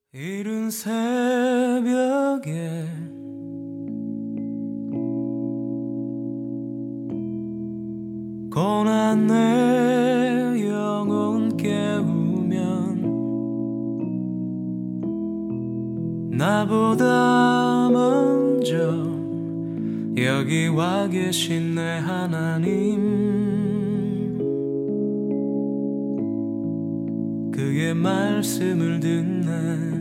이른 새벽에 고난 내 영혼 깨우면 나보다 먼저 여기 와 계신 내 하나님, 그의 말씀을 듣네.